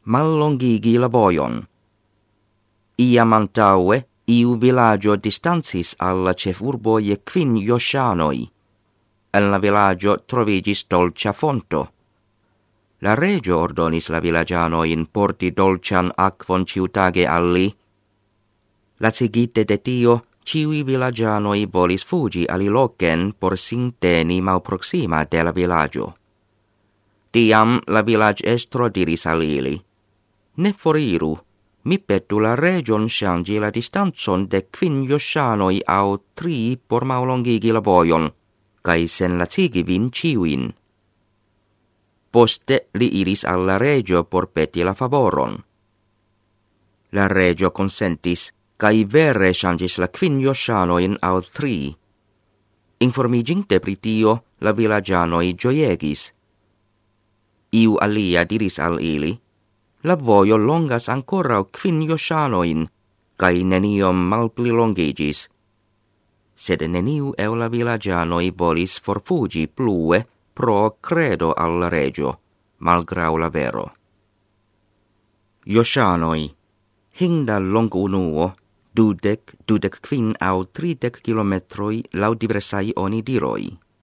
mallongigi la vojon. Iam antaue iu villaggio distancis alla cefurbo je quin iosanoi. En la villaggio trovigis dolcia fonto. La regio ordonis la villagianoin porti dolcian aquon ciutage alli. Lacigite de tio, ciui villagianoi volis fugi alilocen por sinteni malproxima de la villaggio. Tiam la village estro diris al ili: "Ne foriru, mi petu la region changi la distanzon de 5 iosanoi au 3 por maulongigi la vojon, kai sen lacigi vin ciuin." Poste li iris alla regio por peti la favoron. La regio consentis, kai vere changis la 5 iosanoi au 3. Informiginte pri tio, la villagianoi gioiegis. Iu alia diris al ili: "La vojo longas ancora 5 iosanoi, kai neniom malpli longigis." Sed neniu el la villagianoi volis forfugi plue pro credo al regio, malgrau la vero. Iosanoi, hinda longunuo, 20, 25 au 30 kilometroi lau diversai oni diroi.